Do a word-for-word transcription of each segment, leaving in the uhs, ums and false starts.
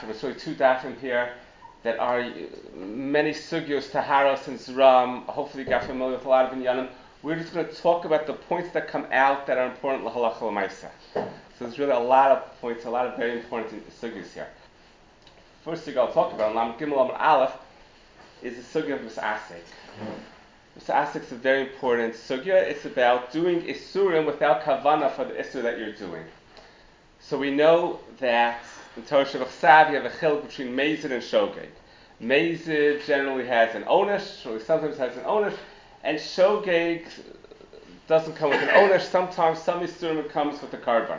There's really two dafim here that are many sugyos, taharos, and zram. Hopefully you got familiar with a lot of inyanim. We're just going to talk about the points that come out that are important l'halacha l'maisa. So there's really a lot of points, a lot of very important sugyos here. First thing I'll talk about, Lam Gimel Amar Aleph, is the sugya of Mis'asek. Mis'asek is a very important sugya. It's about doing isurim without kavana for the isur that you're doing. So we know that in Torah Shabbat you have a chiluk between mezid and shogeg. Mezid generally has an onish, or sometimes has an onish, and shogeg doesn't come with an onish. Sometimes some isurim comes with a karban.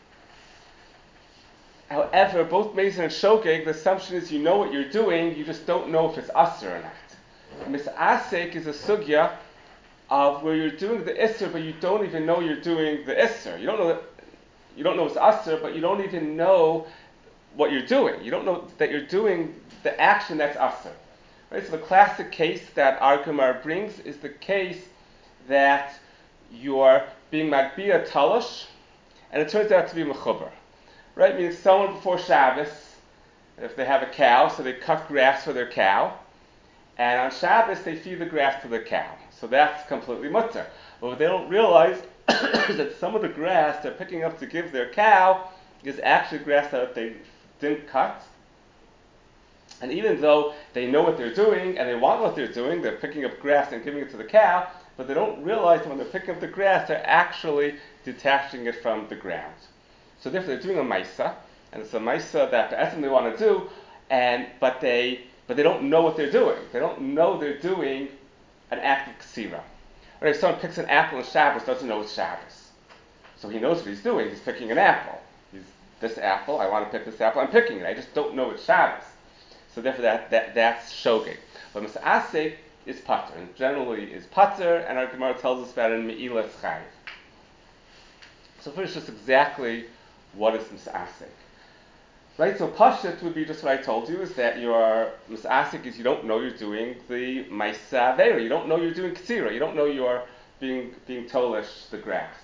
However, both mezid and shogeg, the assumption is you know what you're doing, you just don't know if it's asr or not. Mis'asek is a sugya of where you're doing the isser, but you don't even know you're doing the isser. You don't know that, you don't know it's asr, but you don't even know what you're doing. You don't know that you're doing the action that's asr. Right? So the classic case that our Gemara brings is the case that you're being magbia talosh, and it turns out to be mechuber. Right? Meaning someone before Shabbos, if they have a cow, so they cut grass for their cow, and on Shabbos they feed the grass to the cow. So that's completely mutter. But what they don't realize is that some of the grass they're picking up to give their cow is actually grass that they didn't cut. And even though they know what they're doing and they want what they're doing, they're picking up grass and giving it to the cow, but they don't realize that when they're picking up the grass, they're actually detaching it from the ground. So therefore, they're doing a maisa, and it's a maisa that that's what they want to do, and but they but they don't know what they're doing. They don't know they're doing an act of ksira. Right? If someone picks an apple on Shabbos, doesn't know it's Shabbos, so he knows what he's doing. He's picking an apple. He's this apple. I want to pick this apple. I'm picking it. I just don't know it's Shabbos. So therefore, that, that that's shogeg. But Mis'asek is pater, and generally is pater, and our Gemara tells us about it in Me'ilas Chayiv. So first, just exactly what is Mis'asek. Right, so Pashut would be just what I told you, is that your Mis'asek is you don't know you're doing the Maisa Aveira. You don't know you're doing Ksira. You don't know you're being being Tolish, the grass.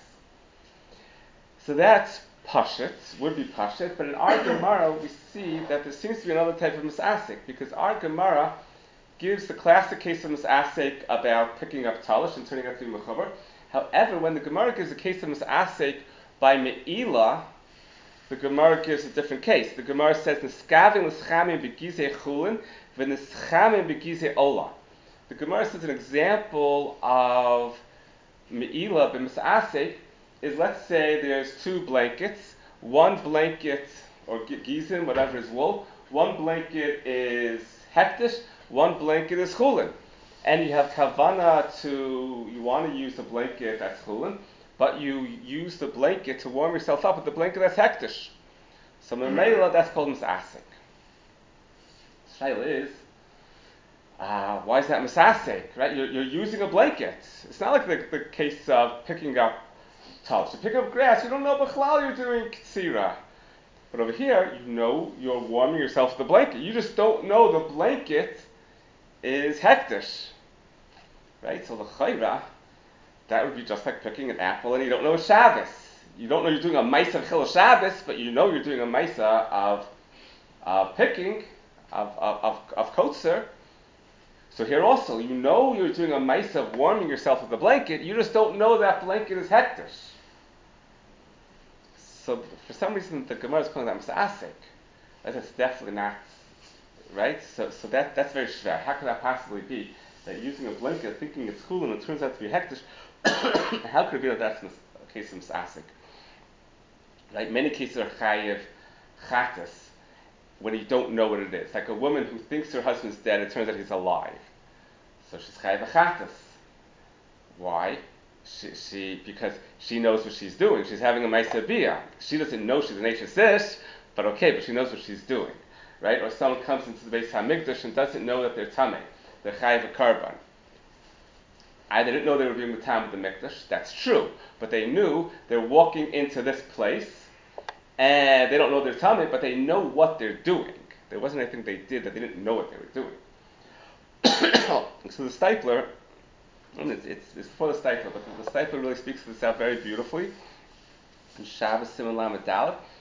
So that's Pashut, would be Pashut, but in our Gemara we see that there seems to be another type of Mis'asek, because our Gemara gives the classic case of Mis'asek about picking up Tolish and turning out to be Mechuber. However, when the Gemara gives a case of Mis'asek by Me'ilah, the Gemara gives a different case. The Gemara says, "Niskavim l'schamim begizei chulin, v'nischamim begizei ola." The Gemara says an example of me'ilah b'misasek is, let's say there's two blankets. One blanket, or gizim, whatever is wool. One blanket is hektish. One blanket is chulin. And you have kavana to, you want to use the blanket that's chulin, but you use the blanket to warm yourself up with the blanket that's hektish. So memela, that's called misasek. Shaila is, uh, why is that misasek? Right? You're, you're using a blanket. It's not like the, the case of picking up tals. You pick up grass, you don't know b'chlal you're doing ktsira. But over here, you know you're warming yourself with the blanket. You just don't know the blanket is hektish. Right? So the chayra, that would be just like picking an apple and you don't know it's Shabbos. You don't know you're doing a maisa of chil Shabbos, but you know you're doing a maisa of, of picking, of, of, of, of kotzer. So here also, you know you're doing a maisa of warming yourself with the blanket, you just don't know that blanket is hektish. So for some reason the Gemara is calling that misasek. That's definitely not, right? So so that that's very shver. How could that possibly be? That using a blanket, thinking it's cool, and it turns out to be hektish. How could it be that that's a case of misasek? Right? Many cases are chayiv chatas when you don't know what it is. Like a woman who thinks her husband's dead, it turns out he's alive. So she's chayiv chatas. Why? She, she because she knows what she's doing. She's having a ma'aseh biyah. She doesn't know she's an Eish, but okay, but she knows what she's doing. Right? Or someone comes into the Beis HaMikdash and doesn't know that they're tamei. They're chayiv a karban. I didn't know they were being matam with the mikdash. That's true, but they knew they're walking into this place, and they don't know they're tamei, but they know what they're doing. There wasn't anything they did that they didn't know what they were doing. So the Stipler, I mean, it's, it's, it's before the Stipler, but the Stipler really speaks this out very beautifully. In Shabbos Siman Lamed Dalet,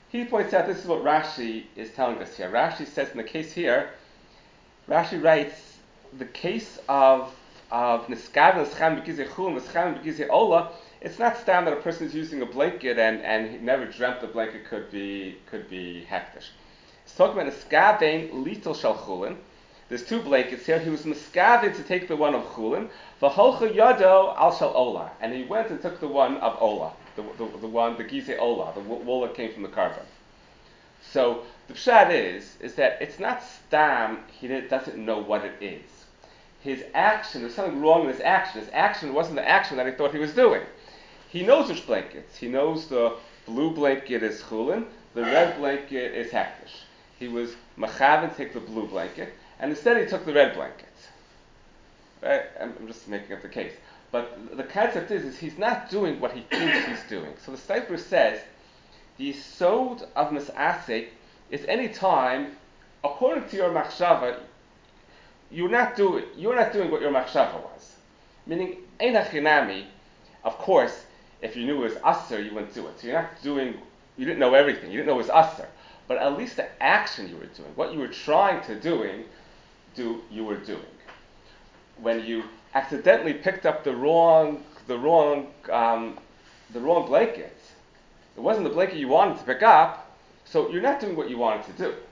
He points out this is what Rashi is telling us here. Rashi says in the case here, Rashi writes, the case of of Niskav Nescham B'Gizei Chul, Nescham B'Gizei Ola, it's not stam that a person is using a blanket and, and he never dreamt the blanket could be could be hektish. He's talking about Niskavein Litel Shal Chulin. There's two blankets here. He was Niskavein to take the one of Chulin, V'Holcha Yado Al Shal Ola, and he went and took the one of Ola, the the, the one the Gizei Ola, the wool that came from the carbon. So the pshat is is that it's not stam. He doesn't know what it is. His action, there's something wrong in his action. His action wasn't the action that he thought he was doing. He knows which blankets. He knows the blue blanket is chulin, the red blanket is hektish. He was machaven to take the blue blanket, and instead he took the red blanket. Right? I'm, I'm just making up the case. But the concept is, is he's not doing what he thinks he's doing. So the Stipler says, the yisod of misasek is any time, according to your machshava, You're not doing. You're not doing what your machshava was. Meaning, ein hachinami. Of course, if you knew it was aser, you wouldn't do it. So you're not doing. You didn't know everything. You didn't know it was aser. But at least the action you were doing, what you were trying to doing, do you were doing. When you accidentally picked up the wrong, the wrong, um, the wrong blanket, it wasn't the blanket you wanted to pick up. So you're not doing what you wanted to do.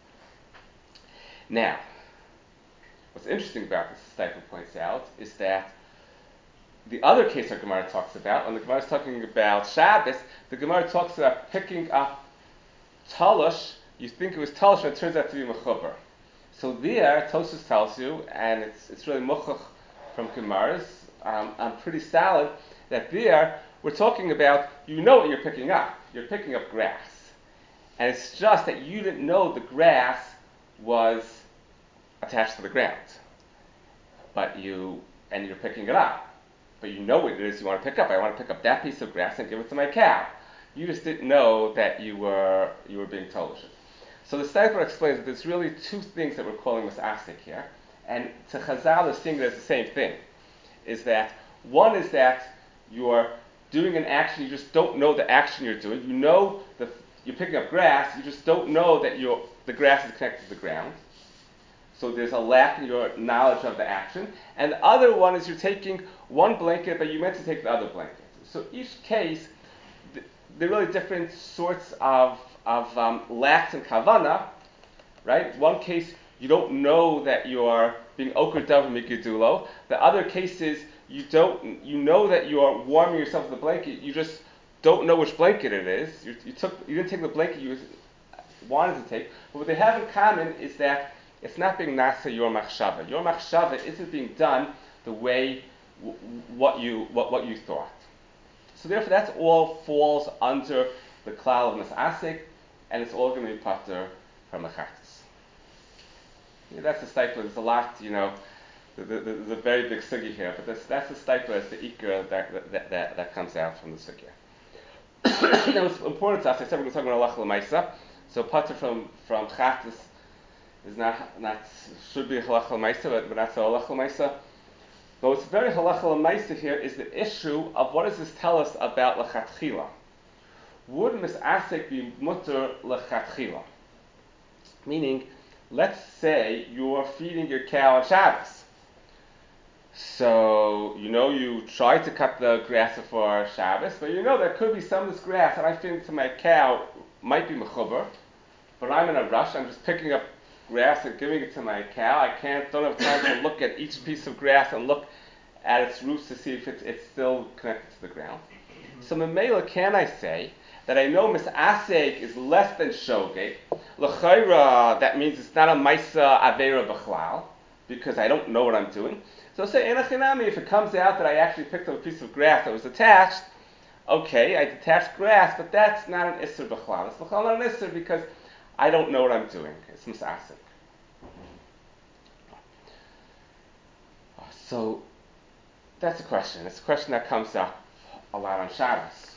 Now. What's interesting about this, Stipler points out, is that the other case our Gemara talks about, when the Gemara is talking about Shabbos, the Gemara talks about picking up Talosh. You think it was Talosh, and it turns out to be Mechuber. So there, Tosfos tells you, and it's it's really Muchach from Gemaras, um, I'm pretty solid, that there, we're talking about, you know what you're picking up. You're picking up grass. And it's just that you didn't know the grass was attached to the ground, but you and you're picking it up, but you know what it is you want to pick up. I want to pick up that piece of grass and give it to my cow. You just didn't know that you were you were being told. So the Stipler explains that there's really two things that we're calling misasik here, and to Chazal is seeing it as the same thing. Is that one is that you're doing an action, you just don't know the action you're doing. You know the you're picking up grass, you just don't know that you're, the grass is connected to the ground. So there's a lack in your knowledge of the action. And the other one is you're taking one blanket, but you meant to take the other blanket. So each case, th- they're really different sorts of, of um, lacks in kavana, right? One case, you don't know that you are being oker davar migedulo. The other case is you don't, you know that you are warming yourself with the blanket. You just don't know which blanket it is. You, you took, you didn't take the blanket you wanted to take. But what they have in common is that it's not being nasa your machshava. Your machshava isn't being done the way w- what you what, what you thought. So therefore, that's all falls under the klal of misasik, and it's all going to be pater from mechachtis. Yeah, that's the Stipler. There's a lot, you know. There's a very big sugi here, but that's that's the Stipler. That's the ikra that that, that that comes out from the sugi. Now, it's important to us. I said we're going to talk about halacha l'maisa. So pater from from chachtis is not, not should be halacha l'maisa, but, but not so halacha l'maisa. But what's very halacha l'maisa here is the issue of what does this tell us about lechatchila? Would misasek be mutter lechatchila? Meaning, let's say you are feeding your cow on Shabbos. So you know you try to cut the grass for Shabbos, but you know there could be some of this grass that I feed to my cow might be mechuber, but I'm in a rush. I'm just picking up grass and giving it to my cow. I can't, don't have time to look at each piece of grass and look at its roots to see if it's, it's still connected to the ground. So memela, can I say that I know misasek is less than shogeg? L'chayra, that means it's not a maisa avera b'chlal, because I don't know what I'm doing. So say enachinami, if it comes out that I actually picked up a piece of grass that was attached, okay, I detached grass, but that's not an isser b'chlal. It's b'chlal not an isser because I don't know what I'm doing. It's misasik. So that's a question. It's a question that comes up a lot on Shabbos.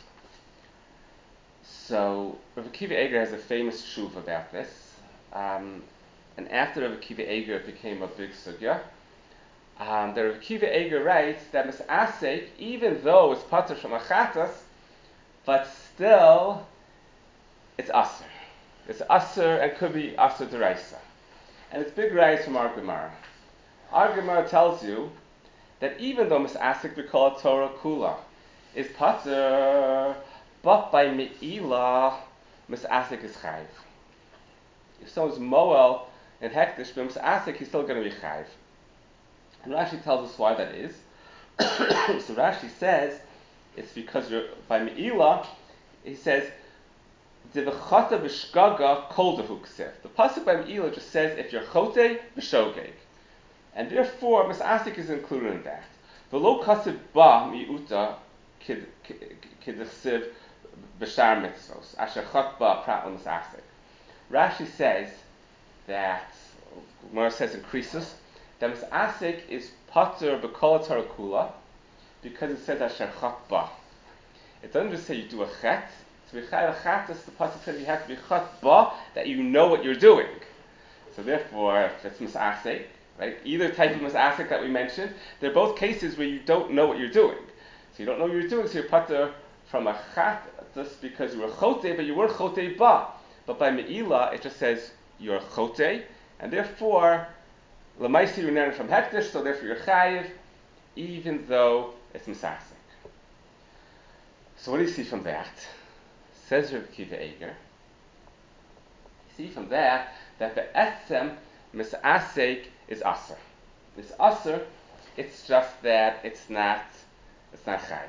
So Rav Akiva Eiger has a famous shuv about this. Um, and after Rav Akiva Eiger it became a big sugya. Um, the Rav Akiva Eiger writes that misasik, even though it's pater from achatas, but still it's aser. It's aser and could be aser deraisa. And it's big rise from our Gemara. Our Gemara tells you that even though misasik b'kol Torah kula is pater, but by me'ilah, misasik is chayv. If someone's moel and hektish, but misasik, he's still going to be chayv. And Rashi tells us why that is. So Rashi says it's because you're by me'ilah. He says the v'chata b'shgaga kol dehuksiv. The pasuk by me'ilah just says if you're chote b'shogeg, and therefore misasik is included in that. V'lo kasiv ba mi'uta kidchsiv b'shar mitzvos asher chot ba prat l'misasik. Rashi says that Gemara says in Krisus that misasik is pater b'kol Torah kula because it says asher chot ba. It doesn't just say you do a chet. To be chayav chatas, the pasuk says you have to be chot ba, that you know what you're doing. So therefore, if it's misasik, right, either type of misasik that we mentioned, they're both cases where you don't know what you're doing. So you don't know what you're doing, so you're pater from a chatas because you were chote, but you were chote ba. But by me'ilah, it just says you're chote, and therefore, lemaisi you're netted from hektish, so therefore you're chayiv, even though it's misasik. So what do you see from that? Says Reb Kiva Eger. You see from that that the esem misasek is aser. It's aser. It's just that it's not. It's not chayiv.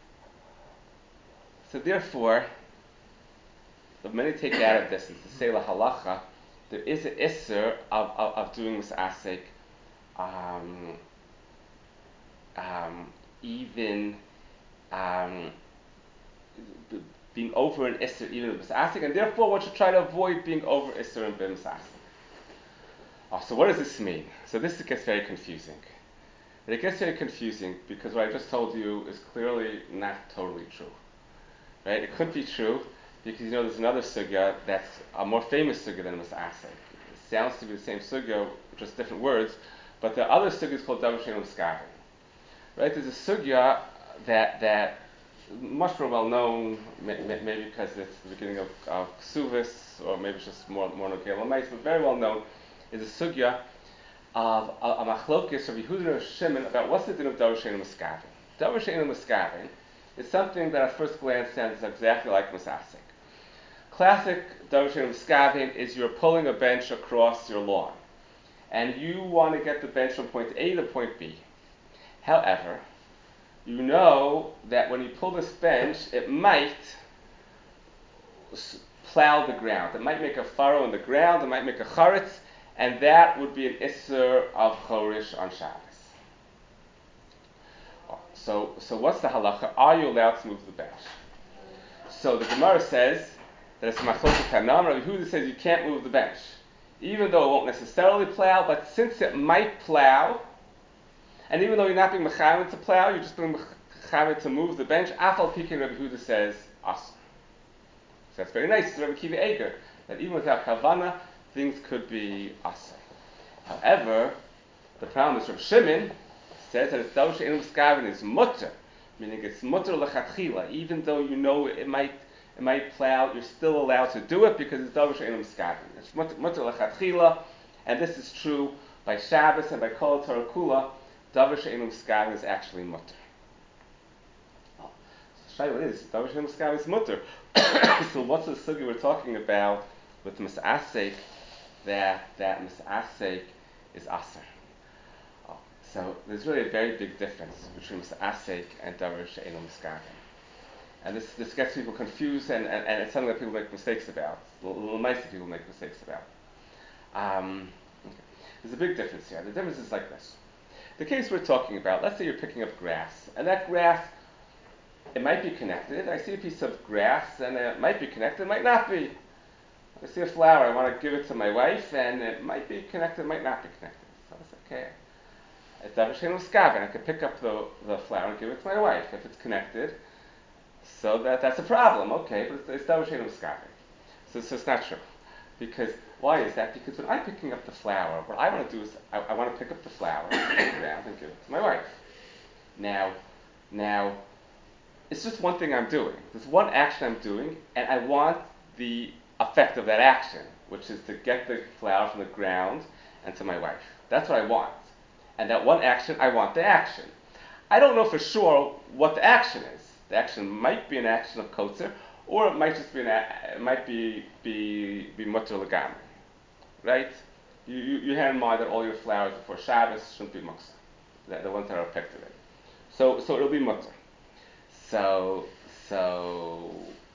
So therefore, the many take out of this is to say la halacha. There is an iser of, of, of doing misasek, um, um, even. Um, being over an Isser even if it's asking, and therefore one should try to avoid being over Isser and Bim Sasik. Oh, so what does this mean? So this gets very confusing. And it gets very confusing because what I just told you is clearly not totally true. Right? It could be true because you know there's another sugya that's a more famous sugya than Misasik. It sounds to be the same sugya, just different words, but the other sugya is called Davar She'eino Miskaven. Right? There's a sugya that that much more well known, maybe because it's the beginning of, of Ksuvis, or maybe it's just more more Nogel Lamais, but very well known, is a sugya of a, a machlokes of Yehuda and Shimon about what's the din of Davar She'eino Miskaven. Davar She'eino Miskaven is something that at first glance sounds exactly like Misasik. Classic Davar She'eino Miskaven is you're pulling a bench across your lawn, and you want to get the bench from point A to point B. However, you know that when you pull this bench, it might plow the ground. It might make a furrow in the ground. It might make a charetz, and that would be an isser of chorish on Shabbos. So, so what's the halacha? Are you allowed to move the bench? So the Gemara says that it's machlokes tanam. Rabbi Yehuda says you can't move the bench, even though it won't necessarily plow. But since it might plow, and even though you're not being mechamed to plow, you're just being mechamed to move the bench. Afal Pikin, Rabbi Yehuda says awesome. So that's very nice. It's Rabbi Kiva Eger that even without kavana, things could be awesome. However, the problem is Rabbi Shimon says that it's Davar She'eino Miskaven is mutter, meaning it's mutter lechatchila. Even though you know it might it might plow, you're still allowed to do it because it's Davar She'eino Miskaven. It's mutter lechatchila, and this is true by Shabbos and by Kol Torah Kula. Davar She'eino Miskaven is actually mutter. Oh, so Shaila is Davar She'eino Miskaven is mutter. So what's the sugya we're talking about with Misasek? That that Misasek is aser. Oh, so there's really a very big difference between Misasek and Davar She'eino Miskaven. And this, this gets people confused, and, and, and it's something that people make mistakes about. Little nice people make mistakes about. Um, okay. There's a big difference here. The difference is like this. The case we're talking about, let's say you're picking up grass, and that grass, it might be connected. I see a piece of grass, and it might be connected, it might not be. I see a flower, I want to give it to my wife, and it might be connected, it might not be connected. So it's okay. It's Davar She'eino Miskaven. I could pick up the, the flower and give it to my wife if it's connected. So that, that's a problem, okay, but it's, it's Davar She'eino Miskaven. So, so it's not true. Because, why is that? Because when I'm picking up the flower, what I want to do is, I, I want to pick up the flower, put it down, and give it to my wife. Now, now, it's just one thing I'm doing. There's one action I'm doing, and I want the effect of that action, which is to get the flower from the ground and to my wife. That's what I want. And that one action, I want the action. I don't know for sure what the action is. The action might be an action of kotzer, or it might just be an a- it might be be be mutter legam, right? You, you you have in mind that all your flowers before Shabbos shouldn't be muksa, the, the ones that are affected. So so it'll be mutter. So so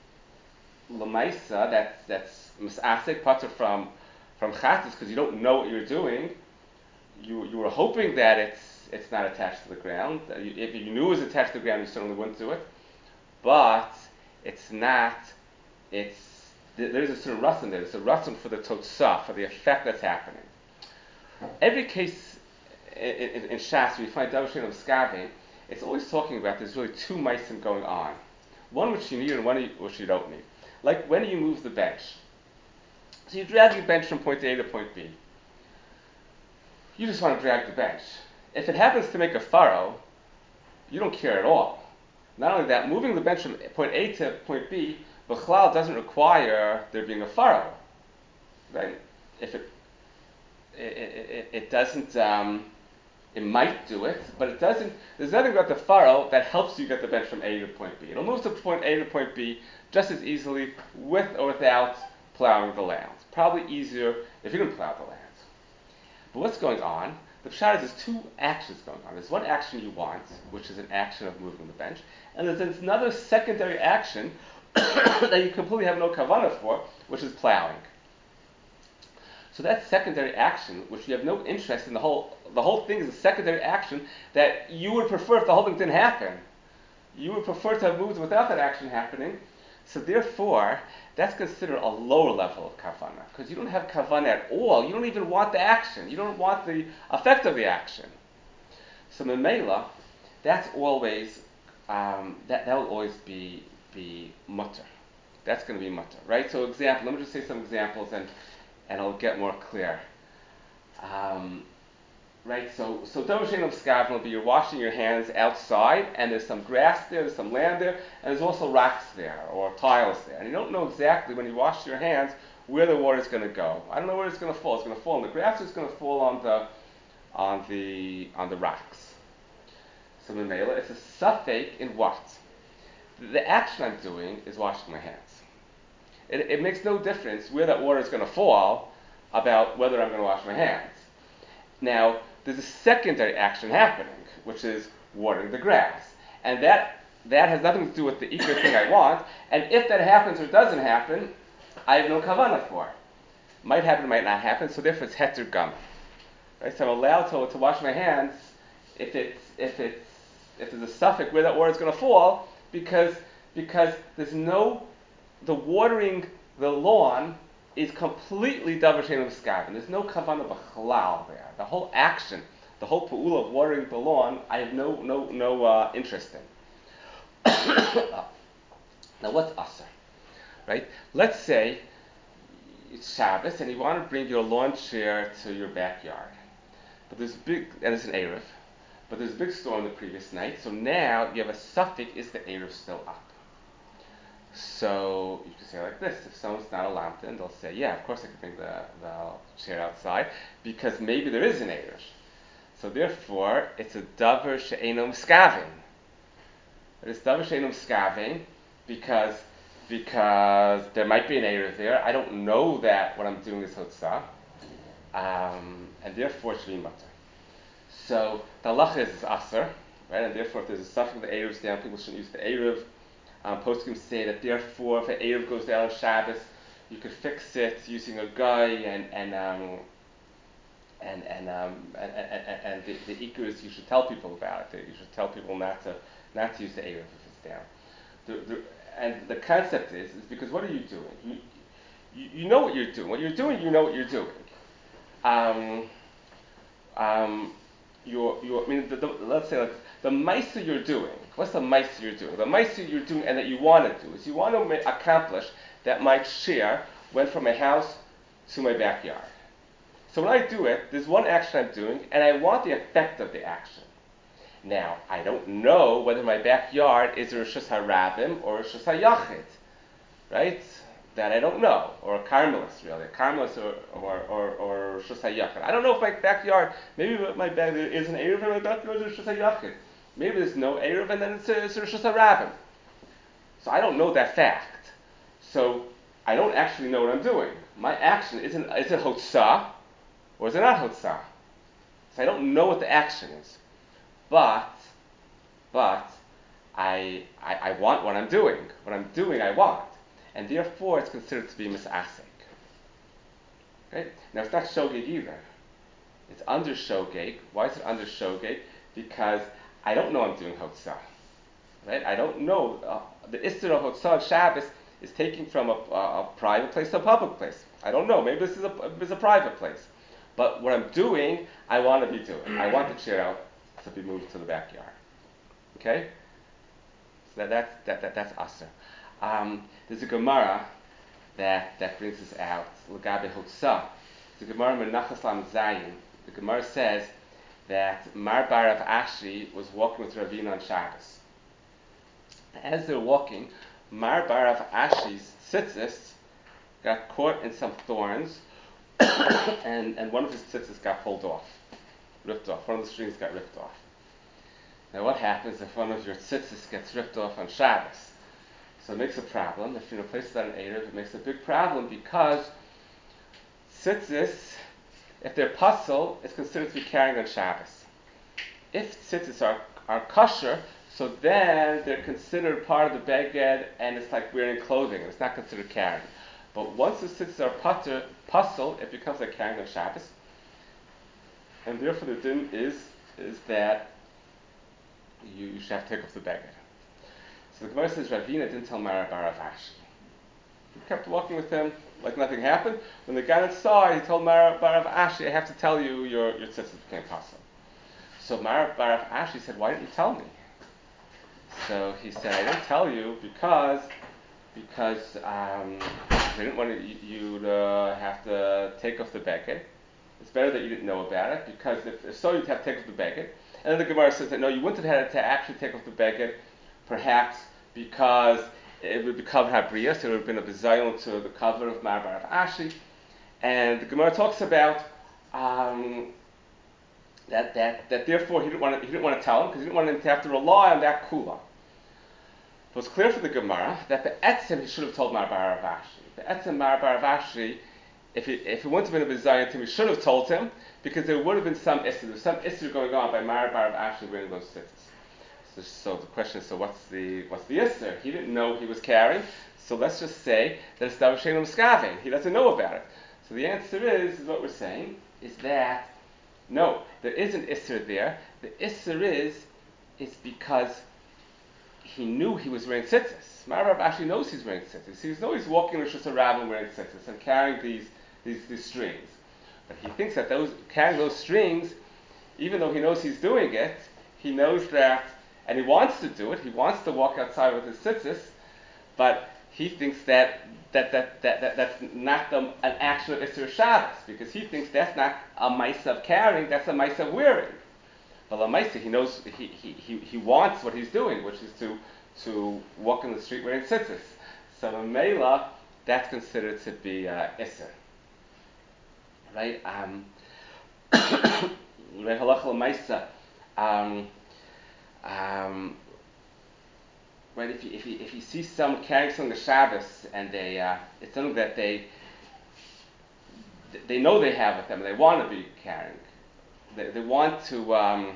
lamaisa, that's that's misasik pater from from chatzis because you don't know what you're doing. You you were hoping that it's it's not attached to the ground. You, if you knew it was attached to the ground, you certainly wouldn't do it. But it's not. It's there's a certain ratzon there. There's a ratzon for the totzah, for the effect that's happening. Every case in, in, in Shas, we find Davar She'eino Miskavin, it's always talking about there's really two meisim going on. One which you need and one which you don't need. Like when you move the bench. So you drag your bench from point A to point B. You just want to drag the bench. If it happens to make a furrow, you don't care at all. Not only that, moving the bench from point A to point B, B'chlal doesn't require there being a furrow, right? If it, it, it, it doesn't, um, it might do it, but it doesn't. There's nothing about the furrow that helps you get the bench from A to point B. It'll move to point A to point B just as easily with or without plowing the land. Probably easier if you didn't plow the land. But what's going on? The pshat is there's two actions going on. There's one action you want, which is an action of moving the bench, and there's another secondary action that you completely have no kavanah for, which is plowing. So that secondary action, which you have no interest in, the whole the whole thing is a secondary action that you would prefer if the whole thing didn't happen. You would prefer to have moved without that action happening. So therefore, that's considered a lower level of kavanah, because you don't have kavanah at all. You don't even want the action. You don't want the effect of the action. So memela, that's always um, that that will always be be mutter. That's going to be mutter, right? So example, let me just say some examples, and and it'll get more clear. Um, Right, so so Davar She'eino Miskavin will be you're washing your hands outside, and there's some grass there, there's some land there, and there's also rocks there or tiles there, and you don't know exactly when you wash your hands where the water is going to go. I don't know where it's going to fall. It's going to fall on the grass, or it's going to fall on the on the on the rocks. So Memela, it's a suffix in what? The action I'm doing is washing my hands. It, it makes no difference where that water is going to fall about whether I'm going to wash my hands. Now, there's a secondary action happening, which is watering the grass. And that that has nothing to do with the ikar thing I want. And if that happens or doesn't happen, I have no kavanah for it. Might happen, might not happen, so therefore it's heter gam. Right? So I'm allowed to, to wash my hands if it's if it's if there's a suffix where that water is going to fall, because because there's no the watering the lawn is completely Davar She'eino Miskavin. There's no kavanah b'chalal there. The whole action, the whole pa'ula of watering the lawn, I have no no no uh, interest in. Now what's aser? Right? Let's say it's Shabbos and you want to bring your lawn chair to your backyard, but there's big and it's an erev, but there's a big storm the previous night, so now you have a suffix: is the erev still up? So you can say like this: if someone's not a lamton, they'll say, "Yeah, of course I can bring the, the chair outside because maybe there is an erev." So therefore, it's a Davar She'eino Miskavin. It's Davar She'eino Miskavin because because there might be an erev there. I don't know that what I'm doing is hotzah, um, and therefore it should be mutter. So the halacha is aser, right? And therefore, if there's a suffix the erev's down, people shouldn't use the erev. Um, Poskim say that therefore, if an erev goes down on Shabbos, you could fix it using a guy, and and um, and and um, and, and, and the, the ikar is you should tell people about it. You should tell people not to not to use the erev if it's down. The, the, and the concept is is because what are you doing? You, you you know what you're doing. What you're doing, you know what you're doing. Um, um, you're, you're, I mean, the, the, let's say like the ma'aser you're doing. What's the ma'aser you're doing? The ma'aser you're doing and that you want to do is you want to ma- accomplish that my chair went from my house to my backyard. So when I do it, there's one action I'm doing, and I want the effect of the action. Now, I don't know whether my backyard is a Rishus HaRabim or a Rishus HaYachid, right? that I don't know, or a Carmelist really, a Carmelist or or or, or Shus HaYachid. I don't know if my backyard, maybe my backyard there is an Eruv in my backyard or Shus HaYachid. Maybe there's no Eruv and then it's a, it's a Shus HaRabim. So I don't know that fact. So I don't actually know what I'm doing. My action isn't, is it Hotzah or is it not Hotzah? So I don't know what the action is. But, but, I, I, I want what I'm doing. What I'm doing, I want. And therefore, it's considered to be misasik. Okay? Now, it's not shogeg either. It's under shogeg. Why is it under shogeg? Because I don't know I'm doing hotzah. Right? I don't know. Uh, the isser of hotzah on Shabbos is taking from a, a, a private place to a public place. I don't know. Maybe this is a, this is a private place. But what I'm doing, I want to be doing. I want the chair out to be moved to the backyard. Okay? So that, that, that, that, that's aser. Um, there's a Gemara that, that brings this out. L'gabe hotzah. The Gemara Menachos Lam Zayin. The Gemara says that Mar Bar of Ashi was walking with Ravina on Shabbos. As they're walking, Mar Bar of Ashi's tzitzis got caught in some thorns, and, and one of his tzitzis got pulled off, ripped off. One of the strings got ripped off. Now, what happens if one of your tzitzis gets ripped off on Shabbos? So it makes a problem. If you replace that in Erev, it makes a big problem because tzitzis, if they're puzzle, it's considered to be carrying on Shabbos. If tzitzis are, are kosher, so then they're considered part of the beged, and it's like wearing clothing, and it's not considered carrying. But once the tzitzis are putter, puzzle, it becomes like carrying on Shabbos. And therefore the din is, is that you, you should have to take off the beged. So the Gemara says Ravina didn't tell Mara Bar of Ashi. He kept walking with him like nothing happened. When they got inside, he told Mara Bar of Ashi, I have to tell you your, your tzitzis became puzzle. So Mara Bar of Ashi said, why didn't you tell me? So he said, I didn't tell you because because um, I didn't want you, you to have to take off the beged. It's better that you didn't know about it, because if, if so, you'd have to take off the beged. And then the Gemara says that no, you wouldn't have had to actually take off the beged, perhaps because it would be covered habriya, so it would have been a bizayon to the cover of Mar Bar of Ashi. And the Gemara talks about um, that, that that therefore he didn't want to, he didn't want to tell him because he didn't want him to have to rely on that kula. It was clear for the Gemara that the etzem he should have told Mar Bar of Ashi. The etzem Mar Bar of Ashi, if it if it wouldn't have been a bizayon to him, he should have told him because there would have been some issue. There was some issue going on by Mar Bar of Ashi wearing those tzitzis. So, so the question is, so what's the what's the issue? He didn't know he was carrying, so let's just say that it's Davar Shein Miskaveh. He doesn't know about it. So the answer is, is what we're saying, is that no, there isn't Isser there. The Isser is, is because he knew he was wearing tzitzis. Mar Bar actually knows he's wearing tzitzis. He knows he's walking with just a rabbin wearing tzitzis and carrying these, these these strings. But he thinks that those carrying those strings, even though he knows he's doing it, he knows that, and he wants to do it. He wants to walk outside with his tzitzis, but he thinks that that that that, that that's not the, an actual Isser Shabbos, because he thinks that's not a ma'isa of carrying, that's a ma'isa of wearing. But a ma'isa, he knows he, he he he wants what he's doing, which is to to walk in the street wearing tzitzis. So in Mela, that's considered to be uh, Isser. Right? Um, right? Halacha l'maisa. Um, um, right? If you if you if you see someone carrying something to Shabbos and they uh, it's something that they they know they have with them and they want to be carrying. They they want to. Um,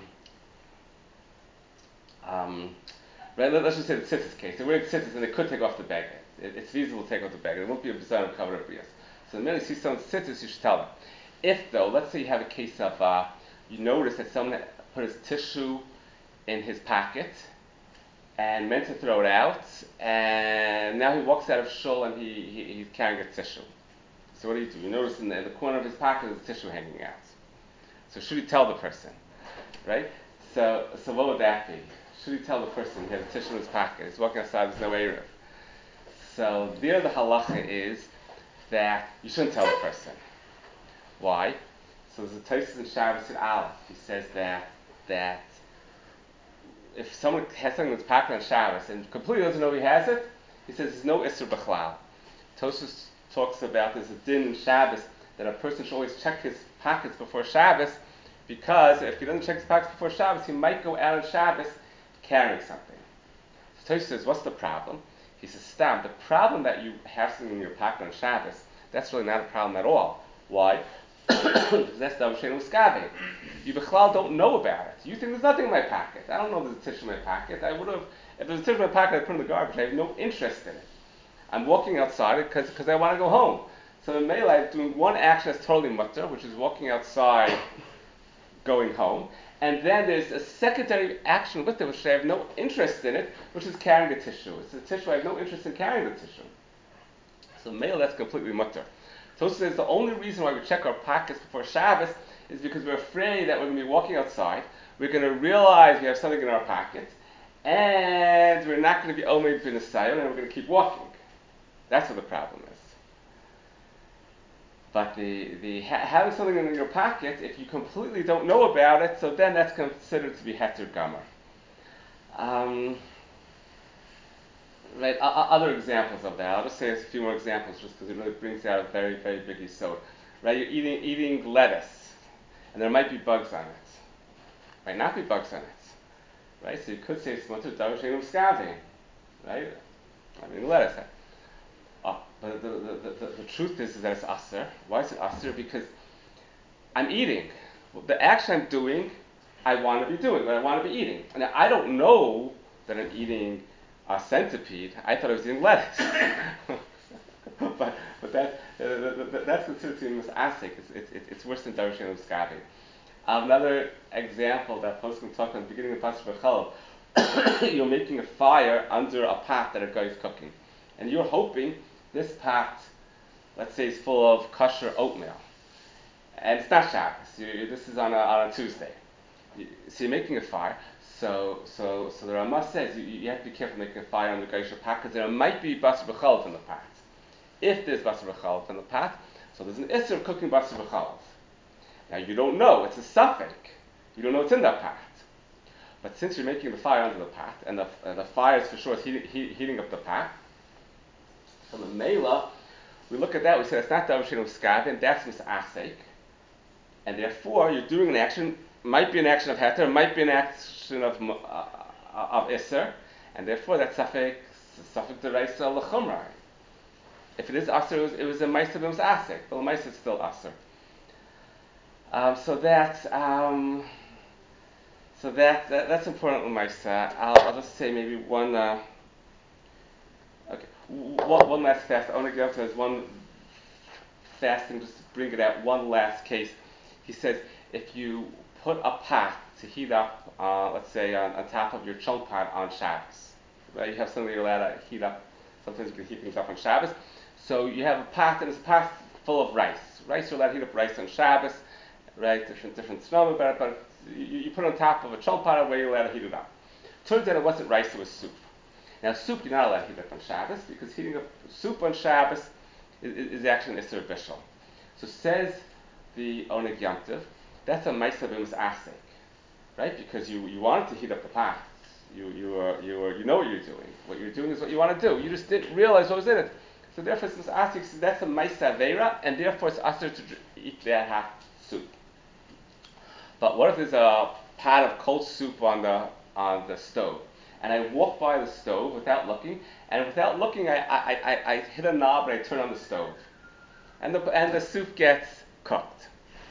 um, right? Let's just say the tzitzis case. They're wearing tzitzis and they could take off the beged. It, it's feasible to take off the beged. It won't be a bizarre cover of brias. So the minute you see someone's tzitzis, you should tell them. If though, let's say you have a case of uh, you notice that someone put his tissue in his pocket and meant to throw it out, and now he walks out of shul and he, he he's carrying a tissue. So what do you do? You notice in the, in the corner of his pocket there's a tissue hanging out. So should he tell the person, right? So so what would that be? Should he tell the person he has a tissue in his pocket? He's walking outside, there's no eruv. So there the halacha is that you shouldn't tell the person. Why? So there's a Tosfos in Shabbos in Aleph. He says that that if someone has something in his pocket on Shabbos and completely doesn't know he has it, he says there's no Isser B'chlal Tosfos talks about there's a din in Shabbos that a person should always check his pockets before Shabbos, because if he doesn't check his pockets before Shabbos, he might go out on Shabbos carrying something. So Tosfos says, what's the problem? He says, Stam, the problem that you have something in your pocket on Shabbos, that's really not a problem at all. Why? Because that's the Avshen Uskabe. You Bechlal don't know about it. You think there's nothing in my pocket. I don't know there's a tissue in my pocket. I would have, if there's a tissue in my pocket, I'd put it in the garbage. I have no interest in it. I'm walking outside because I want to go home. So in Mela, I'm doing one action that's totally mutter, which is walking outside, going home. And then there's a secondary action with it, which I have no interest in it, which is carrying the tissue. It's a tissue, I have no interest in carrying the tissue. So Mela, that's completely mutter. Tosfos says the only reason why we check our pockets before Shabbos is because we're afraid that we're going to be walking outside, we're going to realize we have something in our pockets, and we're not going to be Omed bin Asayim, and we're going to keep walking. That's what the problem is. But the, the ha- having something in your pocket, if you completely don't know about it, so then that's considered to be heter gamer. Um, right, o- other examples of that. I'll just say a few more examples, just because it really brings out a very, very big yisod. Right, you're eating eating lettuce, and there might be bugs on it. Might not be bugs on it. Right, so you could say smutter darshenum skavi. Right, I mean lettuce. Oh, but the, the, the, the, the truth is, is that it's aser. Why is it aser? Because I'm eating. The action I'm doing, I want to be doing, but I want to be eating. And I don't know that I'm eating a centipede. I thought I was eating lettuce. but but that, uh, that's considered to be misasik. It's, it's, it's worse than darshan uskavi. Um, another example that Poskim talked at the beginning of Pasuk Bechalav, you're making a fire under a pot that a guy is cooking. And you're hoping this pot, let's say, is full of kosher oatmeal. And it's not Shabbos. You, this is on a, on a Tuesday. You, so you're making a fire. So so so the Ramah says you, you have to be careful making a fire on the Geisha pot, because there might be basar b'chalav in the pot. If there's basar b'chalav in the pot, so there's an issur of cooking basar b'chalav. Now you don't know, it's a suffix. You don't know what's in that pot. But since you're making the fire under the pot, and the, uh, the fire is for sure heating, he, heating up the pot, from the Mela, we look at that, we say it's not Davar Sheinu Skavin, that's Misasek. And therefore, you're doing an action, might be an action of Heter, might be an action of uh, of Isser, and therefore that's Safek, Safek Deraisa L'chumra. If it is Aser, it was, it was a Meiser, it was Asek, but the Meiser is still Aser. Um, so that, um, so that, that that's important with Meiser. I'll, I'll just say maybe one, uh, okay, one, one last fast. I want to get up to this one fasting just to bring it out. One last case. He says if you put a pot to heat up, uh, let's say on, on top of your chunk pot on Shabbos, right? You have something you're allowed to heat up. Sometimes you can heat things up on Shabbos. So you have a pot, and it's a pot full of rice. Rice, you're allowed to heat up rice on Shabbos, right? Different different snow about it, but you, you put it on top of a chunk pot where you're allowed to heat it up. Turns out it wasn't rice; it was soup. Now, soup you're not allowed to heat up on Shabbos, because heating up soup on Shabbos is, is actually an Isser Bishul. So says the Oneg Yamtiv, that's a Meiser B'Mis Asek, right? Because you, you wanted to heat up the pot. You you are, you are, you know what you're doing. What you're doing is what you want to do. You just didn't realize what was in it. So therefore, it's Mis Asek. So that's a Meiser Aveira, and therefore it's Asser to eat that hot soup. But what if there's a pot of cold soup on the on the stove? And I walk by the stove without looking, and without looking, I, I, I, I hit a knob and I turn on the stove. And the, and the soup gets cooked.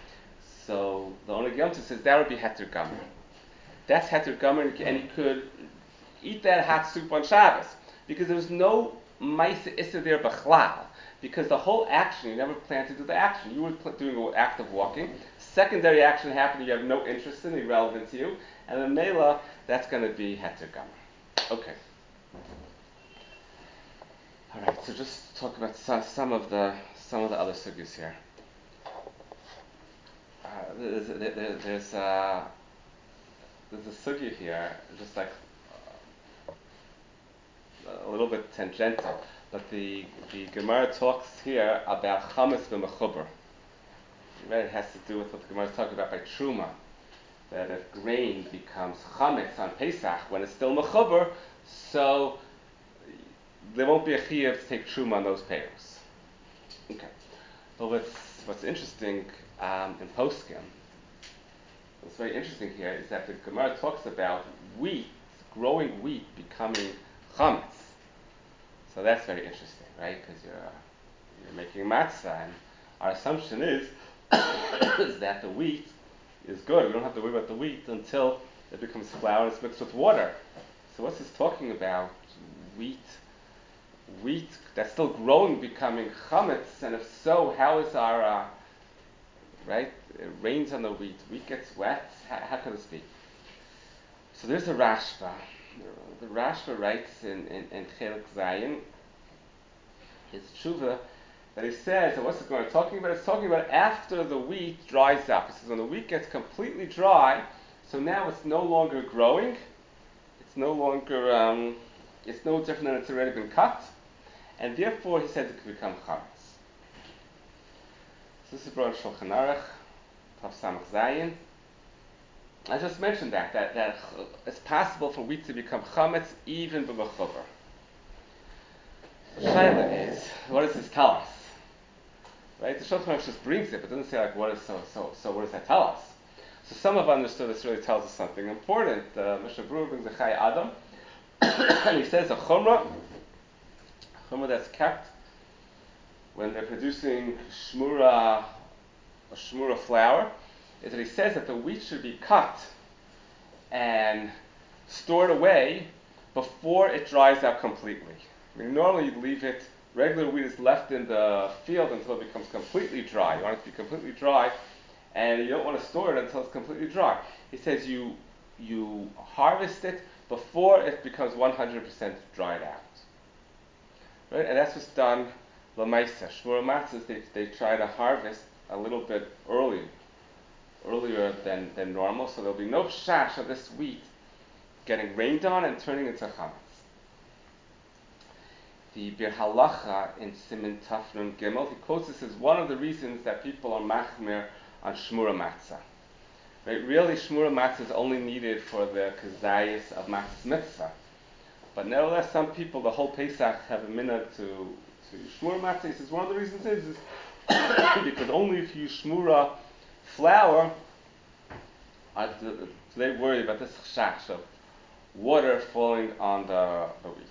So the Oneg Yomtiv says that would be Heter Gomer. That's Heter Gomer, and you could eat that hot soup on Shabbos, because there's no Maisa Issa there B'chlal, because the whole action, you never planned to do the action. You were pl- doing an act of walking. Secondary action happened, you have no interest in, irrelevant to you, and the Mela, that's going to be Heter Gomer. Okay. All right. So just talk about some, some of the some of the other sugyas here. Uh, there's there, there's, uh, there's a sugya here, just like uh, a little bit tangential, but the the Gemara talks here about chametz b'mechuber. Right? It has to do with what the Gemara is talking about by truma. That if grain becomes chametz on Pesach when it's still mechuber, so there won't be a chiyuv to take truma on those payers. Okay. Well, what's what's interesting um, in Poskim, what's very interesting here is that the Gemara talks about wheat, growing wheat becoming chametz. So that's very interesting, right? Because you're you're making matzah, and our assumption is is that the wheat is good. We don't have to worry about the wheat until it becomes flour and it's mixed with water. So what's this talking about? Wheat, wheat that's still growing becoming chametz, and if so, how is our uh, right? It rains on the wheat. Wheat gets wet. How, how can this be? So there's a Rashba. The Rashba writes in in, in Chelik Zayin, his tshuva, that he says, and what's it going to talking about? It's talking about after the wheat dries up. It says when the wheat gets completely dry, so now it's no longer growing. It's no longer. Um, it's no different than it's already been cut, and therefore he says it can become chametz. So this is brought in Shulchan Aruch, Tav Samach Zayin. I just mentioned that, that that it's possible for wheat to become chametz even b'mechuber. The shaila is, what does this tell us? Right? The Shulchan Aruch just brings it, but doesn't say like what is so so so. What does that tell us? So some have understood this really tells us something important. Uh, Mishnah Berurah brings a Chai Adam, and he says a chumrah, a chumrah that's kept when they're producing shmura, a shmura flour, is that he says that the wheat should be cut and stored away before it dries out completely. I mean, normally you'd leave it, regular wheat is left in the field until it becomes completely dry. You want it to be completely dry, and you don't want to store it until it's completely dry. He says you you harvest it before it becomes one hundred percent dried out. Right? And that's what's done Lamaisa. Shmura matzahs, they, they try to harvest a little bit early, earlier than, than normal, so there'll be no shash of this wheat getting rained on and turning into chametz. The Bir Halacha in Siman Tafnun Gimel, he quotes this as one of the reasons that people are machmir on Shmura Matzah. Right? Really, Shmura Matzah is only needed for the kazayis of Matzah's Mitzvah. But nevertheless, some people, the whole Pesach, have a minhag to, to Shmura Matzah. He says one of the reasons is, is because only if you use Shmura flour, are do they worry about this chash of water falling on the, the wheat.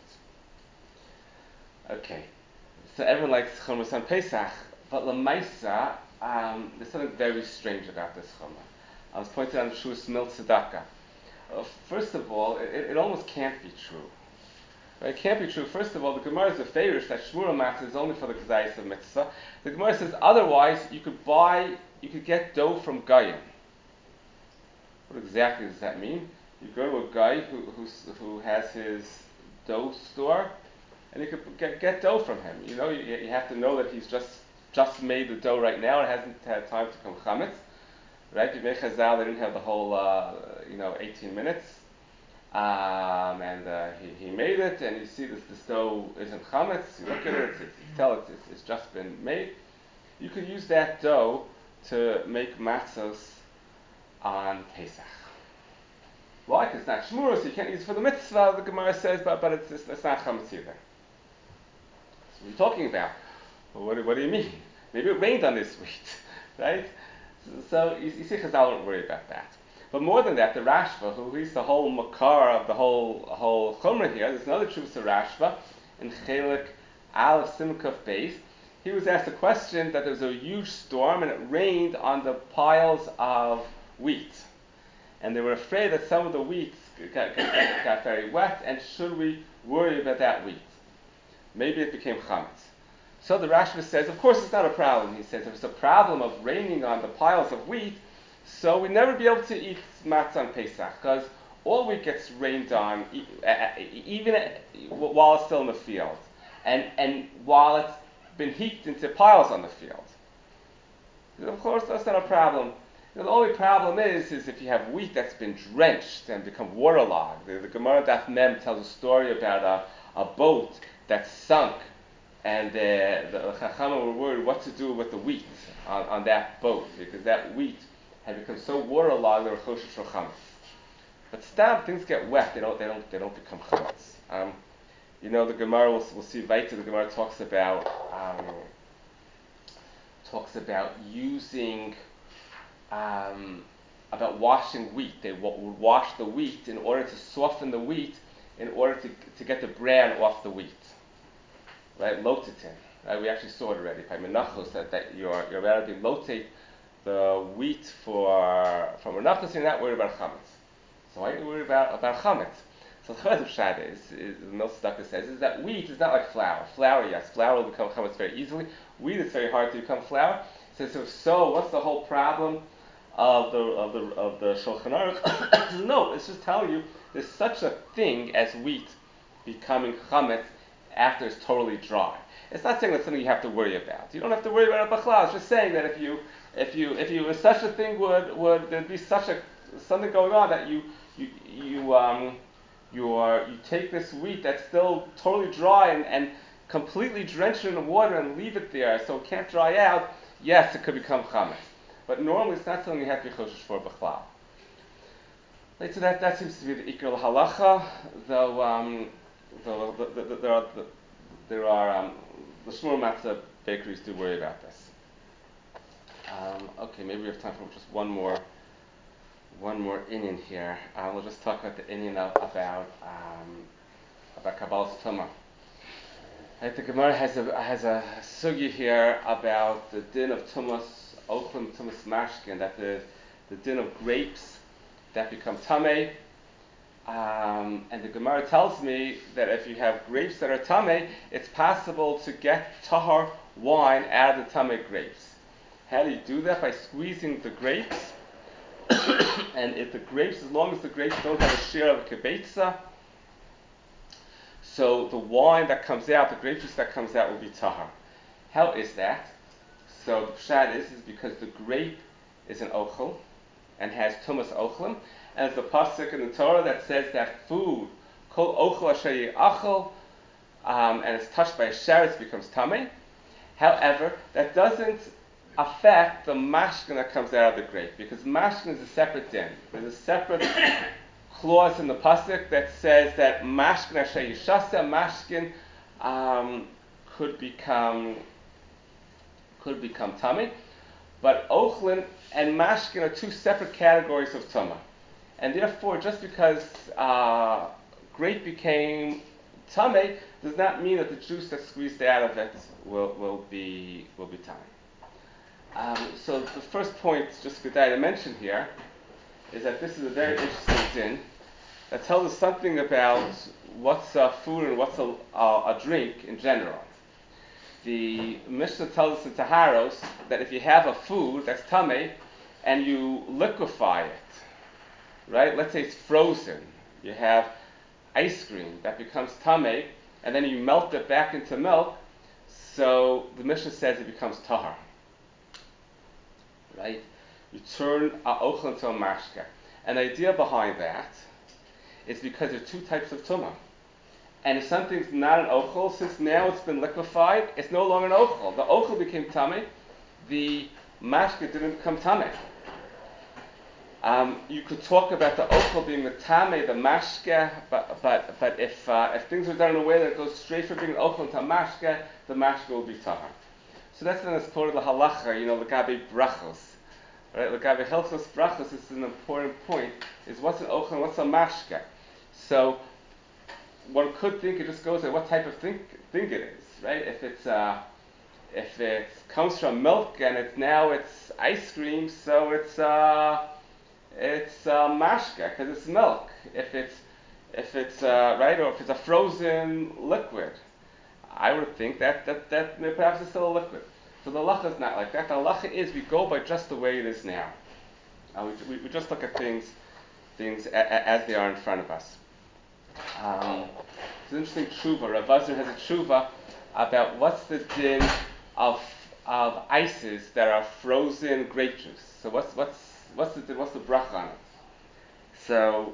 Okay, so everyone likes chumrah on Pesach, but Lamaisa, um, there's something very strange about this chumrah. I was pointing out in Shus Mil Tzedakah. Uh, first of all, it, it almost can't be true. Right? It can't be true. First of all, the Gemara is a favorish that Shmura Matzah is only for the Kazayis of Mitzvah. The Gemara says otherwise you could buy, you could get dough from Goyim. What exactly does that mean? You go to a guy who who's, who has his dough store, and you could get, get dough from him. You know, you, you have to know that he's just just made the dough right now and hasn't had time to come chametz. Right? You make chazal, they didn't have the whole uh, you know eighteen minutes, um, and uh, he, he made it, and you see this this dough isn't chametz. You look at it, it's, it's, you tell it's, it's it's just been made. You could use that dough to make matzos on Pesach. Why? Because it's not shmura, so you can't use it for the mitzvah. The Gemara says, but but it's it's, it's not chametz either. So what are you talking about? Well, what, what do you mean? Maybe it rained on this wheat, right? So, so you, you see, Chazal don't worry about that. But more than that, the Rashba, who is the whole makar of the whole whole chumrah here, there's another truth to Rashba in Chelik Aleph Simkuf Beis. He was asked a question that there was a huge storm and it rained on the piles of wheat. And they were afraid that some of the wheat got, got, got very wet, and should we worry about that wheat? Maybe it became chametz. So the Rashba says, of course it's not a problem. He says, if it's a problem of raining on the piles of wheat, so we'd never be able to eat matzah on Pesach, because all wheat gets rained on, even while it's still in the field, and, and while it's been heaped into piles on the field. Of course, that's not a problem. You know, the only problem is, is if you have wheat that's been drenched and become waterlogged. The, the Gemara Daf Mem tells a story about a, a boat that sunk, and uh, the Chachamim were worried what to do with the wheat on, on that boat, because that wheat had become so waterlogged they were choshesh for chametz. But stam, things get wet; they don't, they don't, they don't become chametz. Um, you know, the Gemara we'll, we'll see later. The Gemara talks about. Um, talks about using, um, about washing wheat. They w- would wash the wheat in order to soften the wheat, in order to, to get the bran off the wheat. Right, lotitin. Right, we actually saw it already. By Menachos that, that you're you're allowed to lotate the wheat for from Menachos. You're not worried about chametz. So why are you worried about about chametz? So the Chazal Shad is, is the Milsa Stucca says is that wheat is not like flour. Flour, yes, flour will become chametz very easily. Wheat is very hard to become flour. He says so. So what's the whole problem of the of the of the Shulchan Aruch? No, it's just telling you there's such a thing as wheat becoming chametz after it's totally dry. It's not saying that's something you have to worry about. You don't have to worry about it b'chlal. It's just saying that if you, if you, if you, if such a thing would, would there'd be such a something going on that you, you, you, um, you are, you take this wheat that's still totally dry and, and completely drench it in water and leave it there so it can't dry out. Yes, it could become chametz, but normally it's not something you have to be choshesh for b'chlal. Right, so that that seems to be the ikar halacha, though. Um, So the, the, the, there are, the, there are um, the Shmur Matzah bakeries do worry about this. Um, okay, maybe we have time for just one more, one more inyan here. Uh, we'll just talk about the inyan of, about um, about Kabbalas Tumah. Right, the Gemara has a has a sugya here about the din of Tumas Ochlim Tumas Mashkin, that the the din of grapes that become tamei. Um, and the Gemara tells me that if you have grapes that are tamei, it's possible to get tahar wine out of the tamei grapes. How do you do that? By squeezing the grapes. And if the grapes, as long as the grapes don't have a share of a kibetza, so the wine that comes out, the grape juice that comes out will be tahar. How is that? So the pshat is, is because the grape is an ochel and has tumas ochlim. And it's the pasuk in the Torah that says that food, kol ochel asher ye'achel, um, and it's touched by a sheretz, becomes tamei. However, that doesn't affect the mashkin that comes out of the grape, because mashkin is a separate din. There's a separate clause in the pasuk that says that mashkin asher yishasa, mashkin um, could become could become tamei, but ochlin and mashkin are two separate categories of tumah. And therefore, just because uh, grape became tamei does not mean that the juice that's squeezed out of it will, will be will be tamei. Um, so the first point, just to mention here, is that this is a very interesting din that tells us something about what's a food and what's a, a, a drink in general. The Mishnah tells us in Taharos that if you have a food that's tamei and you liquefy it, right? Let's say it's frozen. You have ice cream that becomes tamei, and then you melt it back into milk. So the Mishnah says it becomes tahar. Right? You turn a ochel into a mashke. And the idea behind that is because there are two types of tumah. And if something's not an ochel, since now it's been liquefied, it's no longer an ochel. The ochel became tamei. The mashke didn't become tamei. Um, you could talk about the ochel being the tamei, the mashke, but but but if uh, if things are done in a way that goes straight from being ochel into mashke, the mashke will be tahar. So that's then as part of the halacha, you know, legabe brachos, right? Legabe hilchos brachos is an important point. Is what's an ochel and what's a mashke? So one could think it just goes at what type of thing thing it is, right? If it's uh, if it comes from milk and it's now it's ice cream, so it's uh, it's uh, mashke because it's milk. If it's if it's uh, right, or if it's a frozen liquid, I would think that that that perhaps it's still a liquid. So the halacha is not like that. The halacha is we go by just the way it is now. Uh, we, we we just look at things things a, a, as they are in front of us. Um, it's an interesting tshuva. Rav Azar has a tshuva about what's the din of of ices that are frozen grape juice. So what's what's what's the what's the bracha on it? So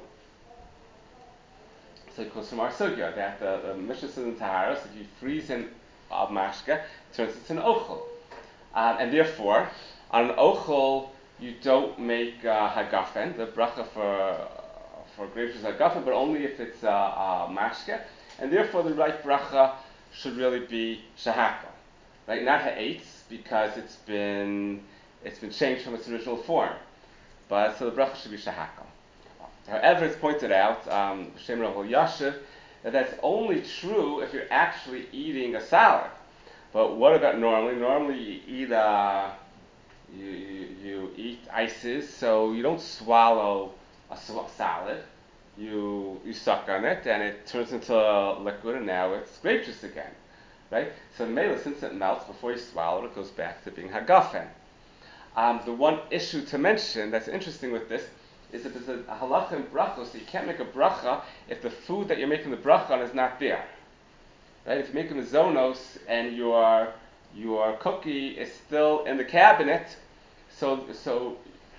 so it goes from our sugya that the, the Mishnah says in Taharos, if you freeze in a mashke, it turns into an ochel, um, and therefore on an ochel you don't make uh, hagafen, the bracha for for grape juice hagafen, but only if it's a uh, uh, mashke, and therefore the right bracha should really be shahakal, right? Not ha'etz, because it's been it's been changed from its original form. But so the bracha should be shahakal. However, it's pointed out, um, Shem Rahul Yashiv, that that's only true if you're actually eating a salad. But what about normally? Normally you eat uh, you, you, you eat ices, so you don't swallow a salad. You you suck on it, and it turns into a liquid, and now it's grape juice again, right? So mela, since it melts before you swallow it, it goes back to being hagafen. Um, the one issue to mention that's interesting with this is that there's a, a halacha in bracha, so you can't make a bracha if the food that you're making the bracha on is not there, right? If you're making the zonos and your your cookie is still in the cabinet, so so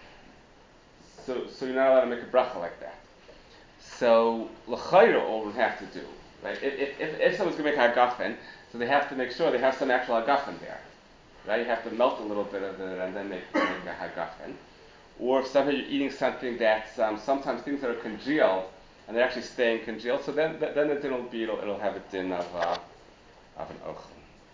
so so you're not allowed to make a bracha like that. So l'chayra, all we have to do, right? If, if, if, if someone's going to make hagafen, so they have to make sure they have some actual hagafen there, right? You have to melt a little bit of it and then make, make a hagafen. Or if somehow you're eating something that's um, sometimes things that are congealed and they're actually staying congealed, so then then the din will be it'll, it'll have a din of uh, of an ochel.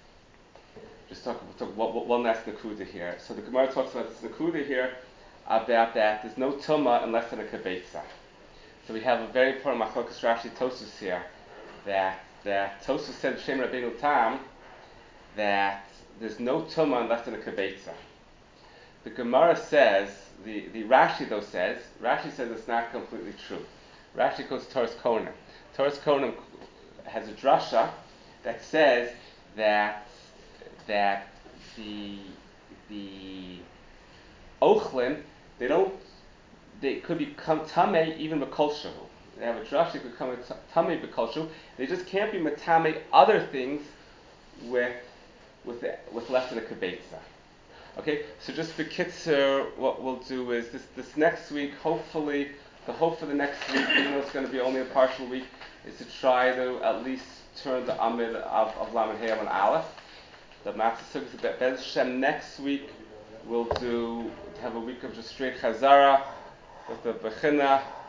Just talk, we'll talk one, one last nakuda here. So the Gemara talks about this nakuda here about that there's no tumah unless in a kibetza. So we have a very important machlokas Rashi Tosus here, that that Tosus said Shem Rabbeinu Tam that there's no tumah unless in a kibetza. The Gemara says, the, the Rashi though says, Rashi says it's not completely true. Rashi goes to Toras Kohanim. Toras Kohanim has a drasha that says that that the the ochlin, they don't they could become tamei even b'kol shehu. They have a drasha that could become tamei b'kol shehu. They just can't be matamei other things with with the, with less than a kibetza. Okay, so just for Kitzer, what we'll do is this this next week, hopefully, the hope for the next week, even though it's going to be only a partial week, is to try to at least turn the Amid of, of Lamed Hey and Aleph. The Matzah Sukkot is Bez Hashem. Next week, we'll do have a week of just straight Chazara with the Bechina.